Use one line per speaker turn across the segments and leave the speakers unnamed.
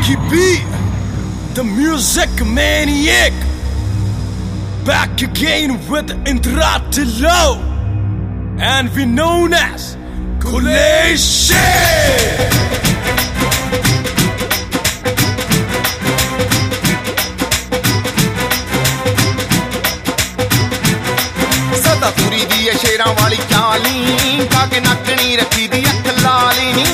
Funky B, the music maniac, back again with Intratilo, and we known as Kuleshe.
सदा तुरी दी शेरां वाली चाली काके नकनी रखी दी अख लाली नी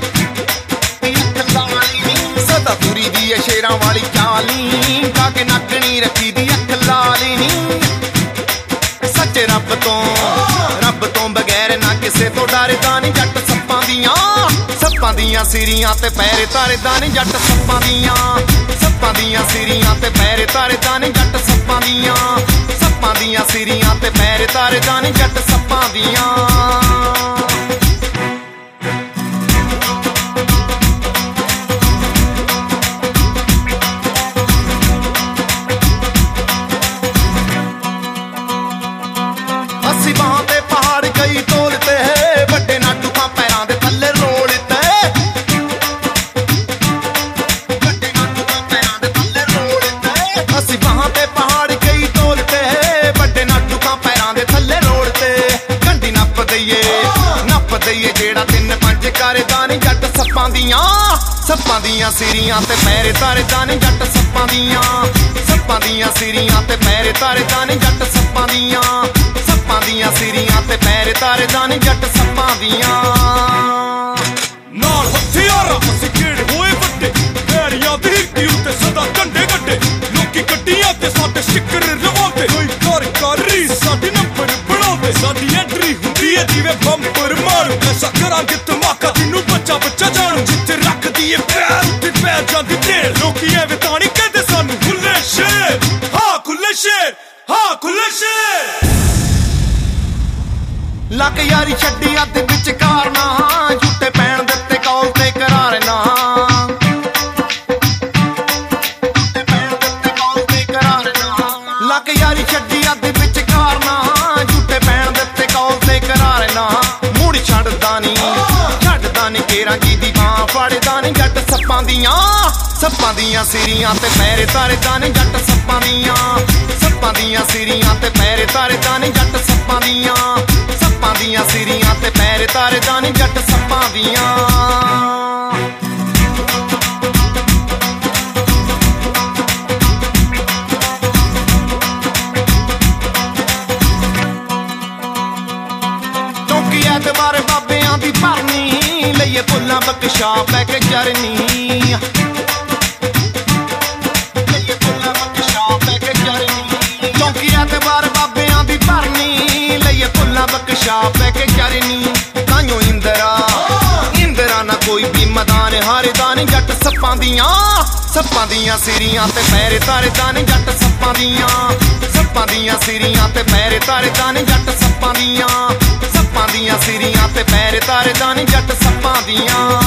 सदा तुरी दी शेरां वाली चाली काके नकनी रखी दी अख लाली नी सच्चे रब तो बगैर ना किसे तो डरदा नी जट सप्पां दियां सिरियां ते पैर तरदा नी जट सप्पां दियां सिरियां ते पैर तरदा नी जट सप्पां दियां सिरियां ते पैर तरदा नी जट सप्पां दियां अस्सी बाहां ते पहाड़ कई तोलते है बड़े नाटू खां पैरां दे थल्ले रोलते अस्सी बाहां ते पहाड़ कई तोलते है बड़े नाटू खां पैरां दे थल्ले रोलते कंडी नप दईए जेड़ा 3-5 करदा नी जट सप्पां दियां सिरियां ते पैर तरदा नी जट सप्पां दियां सिरियां ते पैर तरदा नी जट सप्पां दियां सिरियां ते पैर तरदा नी जट सप्पां दियां
नाल हथियारा असीं किहड़े होए वड्डे पैरियां दी हिरकी उत्ते सदा कंडे गड्डे लोकी गड्डियां ते साडे शिकर रवांदे कोई घर साडी नंबर बनाउंदे साडी एंट्री हुंदी है जिवें बंपर मारू ऐसा करांगे धमाका जिन्नू बच्चा जानू जिथे रख दीए पैर उत्ते पै जांदी ढेर लोकी एवें तां नी कहदे सानू खुले शेर हाँ खुले शेर
लक यारी छड्डी अध विचकार ना झूठे पैण दित्ते कौल ते करार ना लक यारी छड्डी अध विचकार ना झूठे पैण दित्ते कौल ते करार ना मुड़ छड्डदा नी केरा जी दी बां फड़दा नी जट सप्पां दियां सिरियां ते पैर तरदा नी जट सप्पां दियां सिरियां ते पैर तरदा नी जट सप्पां दियां सिरियां ते पैर तरदा नी जट सप्पां दियां चौकी ऐतबार बाबेआं दी भरनी लईए फुल्लां बख्शा पै के चरनी चौकी ऐतबार बाबेआं दी भरनी लईए फुल्लां बख्शा पै के चरनी ताइयों इंदरा ना कोई भी मैदान हारदा नी जट सप्पां दियां सिरियां ते पैर तरदा नी जट सप्पां दियां सिरियां ते पैर तरदा नी जट सप्पां दियां सिरियां ते पैर तरदा नी जट सप्पां दियां